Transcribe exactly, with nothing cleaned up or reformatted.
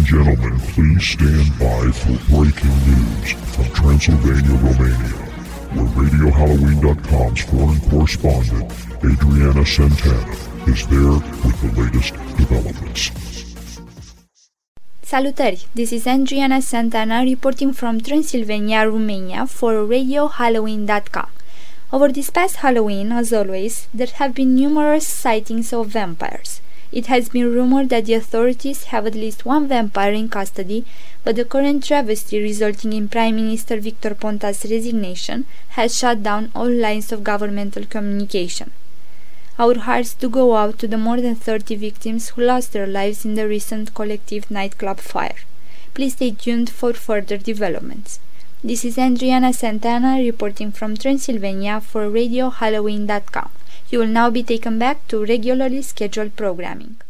gentlemen, please stand by for breaking news from Transylvania, Romania, where Radio Halloween dot com's foreign correspondent, Adriana Santana, is there with the latest developments. Salutări! This is Adriana Santana reporting from Transylvania, Romania for Radio Halloween dot com. Over this past Halloween, as always, there have been numerous sightings of vampires. It has been rumored that the authorities have at least one vampire in custody, but the current travesty resulting in Prime Minister Victor Ponta's resignation has shut down all lines of governmental communication. Our hearts do go out to the more than thirty victims who lost their lives in the recent collective nightclub fire. Please stay tuned for further developments. This is Adriana Santana reporting from Transylvania for Radio Halloween dot com. You will now be taken back to regularly scheduled programming.